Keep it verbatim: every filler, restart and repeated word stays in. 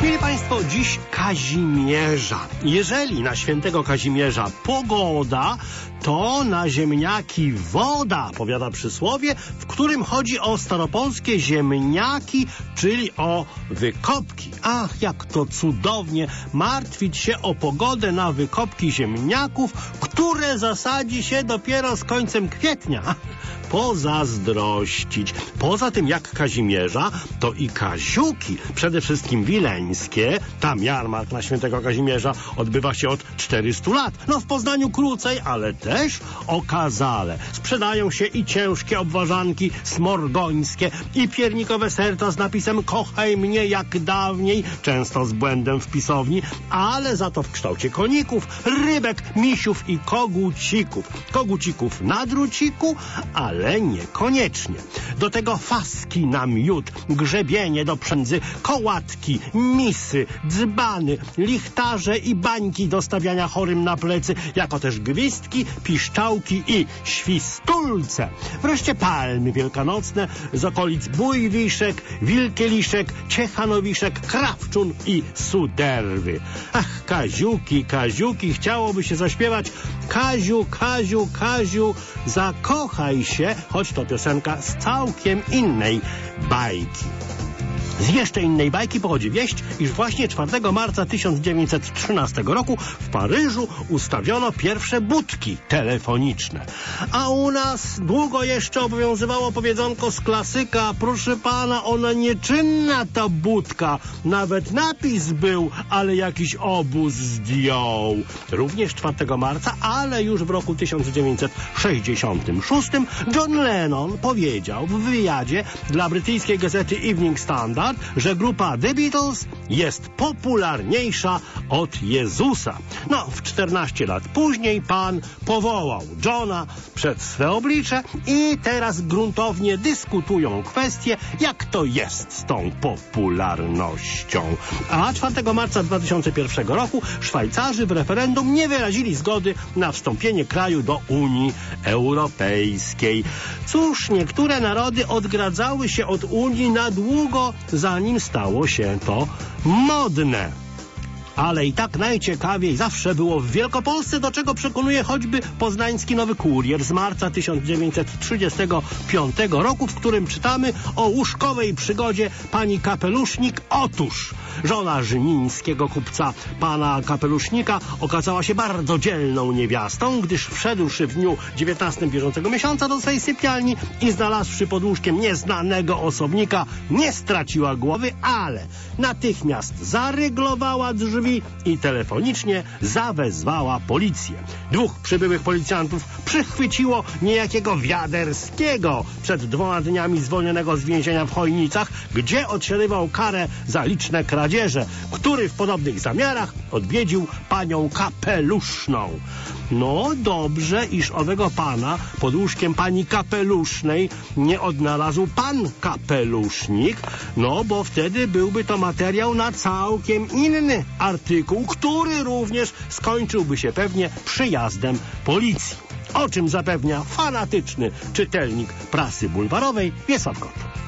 Mieli Państwo, dziś Kazimierza. Jeżeli na świętego Kazimierza pogoda, to na ziemniaki woda, powiada przysłowie, w którym chodzi o staropolskie ziemniaki, czyli o wykopki. Ach, jak to cudownie martwić się o pogodę na wykopki ziemniaków, które zasadzi się dopiero z końcem kwietnia. Pozazdrościć. Poza tym jak Kazimierza, to i Kaziuki, przede wszystkim wileńskie. Tam jarmark na świętego Kazimierza odbywa się od czterystu lat. No w Poznaniu krócej, ale też okazale. Sprzedają się i ciężkie obwarzanki smorgońskie, i piernikowe serca z napisem kochaj mnie jak dawniej, często z błędem w pisowni, ale za to w kształcie koników, rybek, misiów i kogucików. Kogucików na druciku, ale niekoniecznie. Do tego faski na miód, grzebienie do przędzy, kołatki, misy, dzbany, lichtarze i bańki do stawiania chorym na plecy, jako też gwizdki, piszczałki i świstulce. Wreszcie palmy wielkanocne z okolic Bójwiszek, Wilkieliszek, Ciechanowiszek, Krawczun i Suderwy. Ach, Kaziuki, Kaziuki, chciałoby się zaśpiewać Kaziu, Kaziu, Kaziu, zakochaj się, choć to piosenka z całkiem innej bajki. Z jeszcze innej bajki pochodzi wieść, iż właśnie czwartego marca tysiąc dziewięćset trzynastego roku w Paryżu ustawiono pierwsze budki telefoniczne. A u nas długo jeszcze obowiązywało powiedzonko z klasyka: proszę pana, ona nieczynna ta budka. Nawet napis był, ale jakiś obóz zdjął. Również czwartego marca, ale już w roku tysiąc dziewięćset sześćdziesiątym szóstym John Lennon powiedział w wywiadzie dla brytyjskiej gazety Evening Standard, że grupa The Beatles jest popularniejsza od Jezusa. No, w czternaście lat później pan powołał Johna przed swe oblicze i teraz gruntownie dyskutują kwestie, jak to jest z tą popularnością. A czwartego marca dwa tysiące pierwszego roku Szwajcarzy w referendum nie wyrazili zgody na wstąpienie kraju do Unii Europejskiej. Cóż, niektóre narody odgradzały się od Unii na długo, zanim stało się to modne. Ale i tak najciekawiej zawsze było w Wielkopolsce, do czego przekonuje choćby poznański Nowy Kurier z marca tysiąc dziewięćset trzydziestego piątego roku, w którym czytamy o łóżkowej przygodzie pani Kapelusznik. Otóż żona żnińskiego kupca pana Kapelusznika okazała się bardzo dzielną niewiastą, gdyż wszedłszy w dniu dziewiętnastego bieżącego miesiąca do swej sypialni i znalazłszy pod łóżkiem nieznanego osobnika, nie straciła głowy, ale natychmiast zaryglowała drzwi i telefonicznie zawezwała policję. Dwóch przybyłych policjantów przychwyciło niejakiego Wiaderskiego, przed dwoma dniami zwolnionego z więzienia w Chojnicach, gdzie odsiadywał karę za liczne kradzieże, który w podobnych zamiarach odwiedził panią Kapeluszną. No dobrze, iż owego pana pod łóżkiem pani Kapelusznej nie odnalazł pan Kapelusznik, no bo wtedy byłby to materiał na całkiem inny artykuł, który również skończyłby się pewnie przyjazdem policji. O czym zapewnia fanatyczny czytelnik prasy bulwarowej Wiesław Kot.